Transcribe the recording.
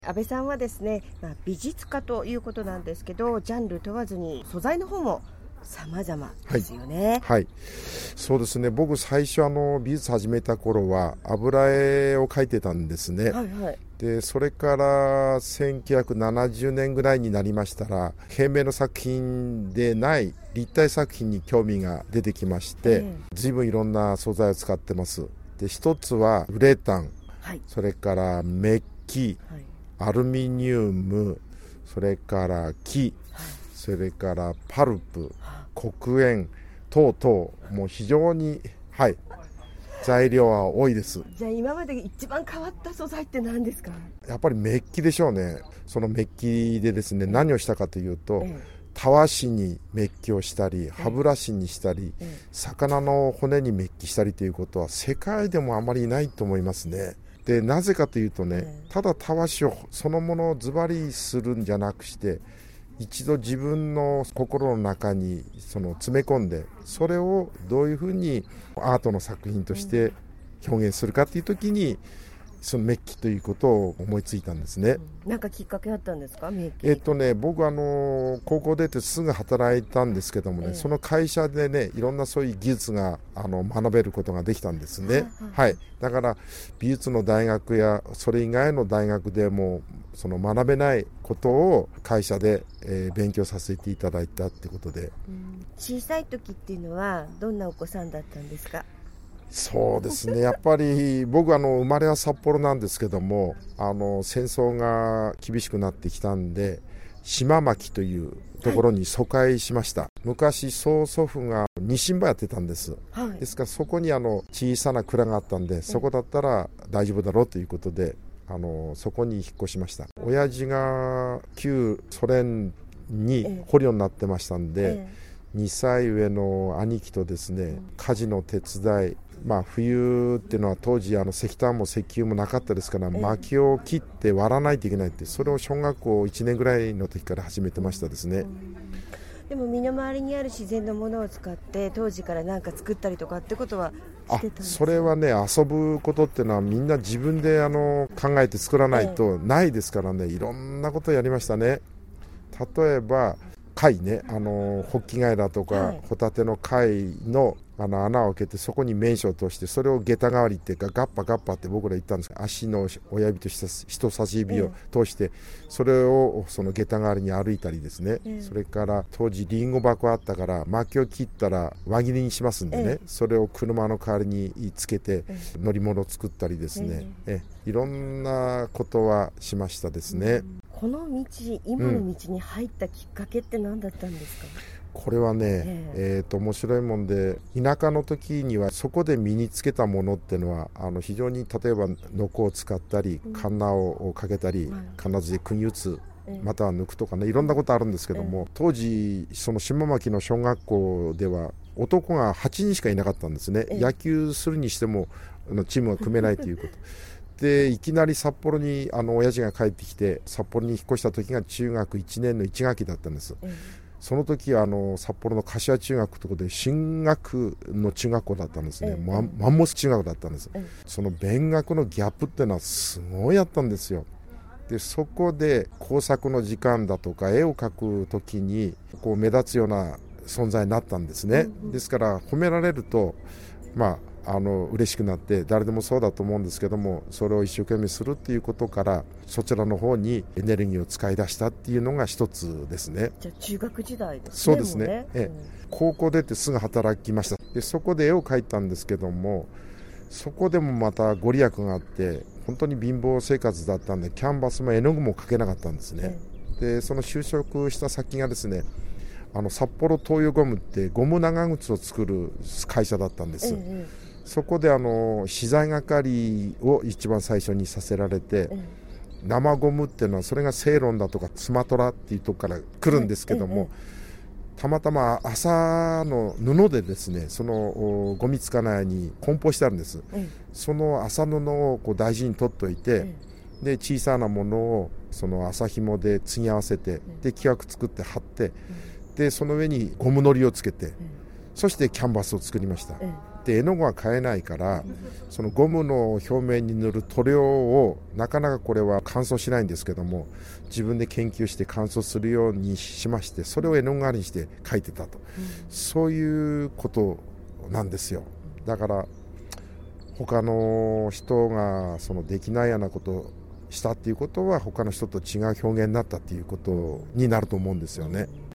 安倍さんはですね、美術家ということなんですけど、ジャンル問わずに素材の方も様々ですよね。 はい、そうですね。僕最初美術始めた頃は油絵を描いてたんですね。でそれから1970年ぐらいになりましたら、平面の作品でない立体作品に興味が出てきまして、随分いろんな素材を使ってます。で一つはウレタン、それからメッキ、アルミニウム、それから木、それからパルプ、黒鉛等々、もう非常に、材料は多いです。 じゃあ今まで一番変わった素材って何ですか？ やっぱりメッキでしょうね。そのメッキでですね、何をしたかというと、たわしにメッキをしたり、歯ブラシにしたり、魚の骨にメッキしたりということは世界でもあまりないと思いますね。でなぜかというとね、ただたわしをそのものをズバリするんじゃなくして、一度自分の心の中に詰め込んで、それをどういうふうにアートの作品として表現するかというときに、そのメッキということを思いついたんですね。 なんかきっかけあったんですか？メッキ。 僕高校出てすぐ働いたんですけどもね、その会社でね、いろんなそういう技術が学べることができたんですね。だから美術の大学やそれ以外の大学でもその学べないことを会社で、勉強させていただいたってことで、 小さい時っていうのはどんなお子さんだったんですか？ そうですね、やっぱり僕生まれは札幌なんですけども、戦争が厳しくなってきたんで、島牧というところに疎開しました。昔曽祖父がニシンバやってたんです。ですからそこに小さな蔵があったんで、そこだったら大丈夫だろうということで、そこに引っ越しました。親父が旧ソ連に捕虜になってましたんで、2歳上の兄貴とですね、家事の手伝い、冬っていうのは当時石炭も石油もなかったですから、薪を切って割らないといけないって、それを小学校1年ぐらいの時から始めてましたですね。 でも身の回りにある自然のものを使って当時から何か作ったりとかってことはしてたんですか？ それはね、遊ぶことっていうのはみんな自分で考えて作らないとないですからね、いろんなことやりましたね。例えば貝ね、ホッキ貝だとか、ホタテの貝の穴を開けて、そこに綿糸を通して、それを下駄代わりっていうかガッパガッパって僕ら言ったんですけど、足の親指と人差し指を通して、それをその下駄代わりに歩いたりですね、それから当時リンゴ箱あったから、薪を切ったら輪切りにしますんでね、それを車の代わりにつけて乗り物を作ったりですね、いろんなことはしましたですね。 この道、今の道に入ったきっかけって何だったんですか？ これはね、面白いもんで、田舎の時にはそこで身につけたものっていうのは非常に、例えばノコを使ったり、カンナをかけたり、金槌で釘打つ、または抜くとかね、いろんなことあるんですけども、当時その島牧の小学校では男が8人しかいなかったんですね。野球するにしてもチームが組めないということで、いきなり札幌に親父が帰ってきて、札幌に引っ越した時が中学1年の1学期だったんです。その時は札幌の柏中学ということで進学の中学校だったんですね。マンモス中学だったんです。その勉学のギャップっていうのはすごいあったんですよ。でそこで工作の時間だとか絵を描く時に目立つような存在になったんですね。ですから褒められると嬉しくなって、誰でもそうだと思うんですけども、それを一生懸命するっていうことから、そちらの方にエネルギーを使い出したっていうのが一つですね。 じゃあ中学時代ですね。 そうですね。高校出てすぐ働きました。でそこで絵を描いたんですけども、そこでもまたご利益があって、本当に貧乏生活だったんで、キャンバスも絵の具も描けなかったんですね。でその就職した先がですね、札幌東洋ゴムってゴム長靴を作る会社だったんです。そこで資材係を一番最初にさせられて、生ゴムっていうのはそれがセイロンだとかスマトラっていうところから来るんですけども、たまたま麻の布でですね、そのゴミつかないように梱包してあるんです。その麻布を大事に取っておいて、で小さなものをその麻紐で継ぎ合わせて、で木枠作って貼って、でその上にゴムのりをつけて、そしてキャンバスを作りました。 って絵の具は買えないから、そのゴムの表面に塗る塗料をなかなかこれは乾燥しないんですけども、自分で研究して乾燥するようにしまして、それを絵の具代わりにして描いてたと、そういうことなんですよ。だから他の人がそのできないようなことをしたっていうことは、他の人と違う表現になったっていうことになると思うんですよね。